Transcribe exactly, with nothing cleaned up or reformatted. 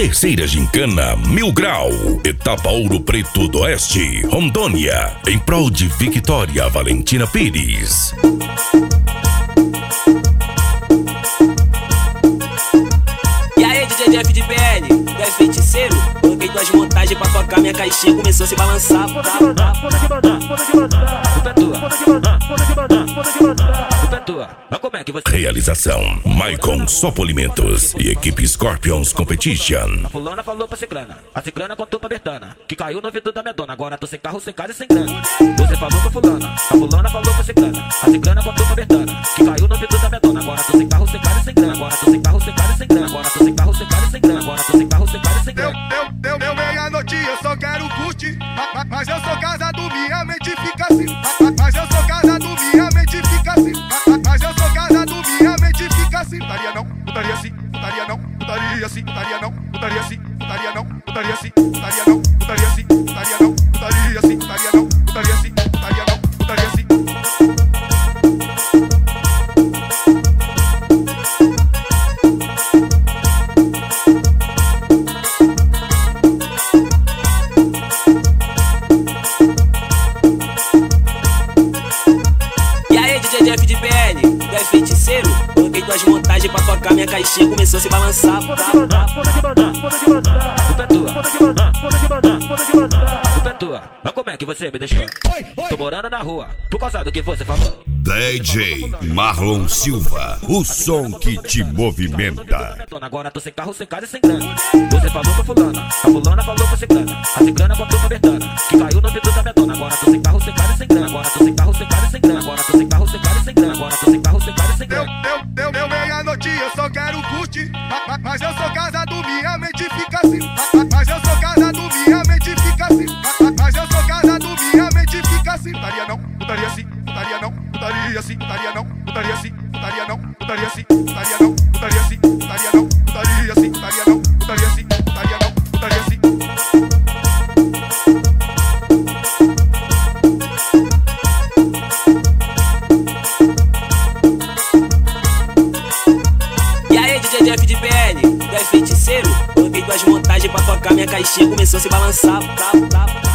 Terceira gincana Mil Grau, etapa Ouro Preto do Oeste, Rondônia, em prol de Victoria Valentina Pires. E aí, D J Jeff de P L, tu é feiticeiro? Coloquei tuas montagens pra tocar, minha caixinha começou a se balançar. Foda que mandar, foda que mandar, foda que mandar. Culpa é tua, Foda que mandar, foda que mandar, foda que mandar. culpa é tua. Mas como é que você... Realização Maicon Sopolimentos e equipe Scorpions Competition. A fulana falou pra ciclana, a ciclana contou pra Bertana, que caiu no ouvido da minha dona, agora tô sem carro, sem casa e sem grana. Você falou pra fulana, a fulana falou pra ciclana, a ciclana contou pra Bertana, que caiu no ouvido da minha dona, agora tô sem carro, sem casa e sem grana. Agora tô sem carro, sem casa e sem grana. Agora tô sem carro, sem casa e sem grana. Agora tô sem carro, sem casa e sem grana. Eu, eu, eu, meia-noite, eu só quero curtir. Ma- ma- Mas eu sou casado, minha mente fica assim. Ma- ma- Mas eu sou casado, minha mente fica assim. Ma- ma- Mas eu sou casado, minha mente fica assim. Putaria não, putaria sim, putaria não, putaria sim, putaria não, putaria sim, putaria não, putaria sim, putaria não, putaria sim, putaria não, putaria sim, putaria não, putaria sim, putaria não, putaria sim. E aí, D J Jeff de P L, tu é feiticeiro? Coloquei tuas montagens pra tocar, minha caixinha começou a se balançar. Foda que mandar, foda que mandar, foda que mandar. Culpa é tua, Foda que mandar, foda que mandar, foda que mandar. culpa é tua. Mas como é que você me deixou? Tô morando na rua, por causa do que você falou. D J Marlon Silva, o som que te movimenta. Agora tô sem carro, sem casa e sem grana. Você falou pra fulana, a fulana falou pra ciclana, a ciclana contou pra Bertana, que caiu no ouvido da minha dona. Agora tô sem carro, sem casa e sem grana. Agora tô sem carro, sem casa e sem grana. Agora tô sem carro, sem casa e sem grana. Agora tô sem carro, sem casa e sem Eu, grana. eu, eu, eu, meia-noite, eu só quero curtir. Ma- ma- Mas eu sou casado, minha mente fica assim. Ma- ma- Mas eu sou casado, minha mente fica assim. Ma- ma- Mas eu sou casado, minha mente fica assim. Putaria não, putaria sim, putaria não, putaria sim, putaria não, putaria sim, putaria não, putaria sim, putaria não, putaria sim, putaria não, putaria sim, putaria não, putaria sim, putaria não, putaria sim. E aí, D J Jeff de P L, tu é feiticeiro? Coloquei tuas montagens pra tocar, minha caixinha começou a se balançar. Tá, tá.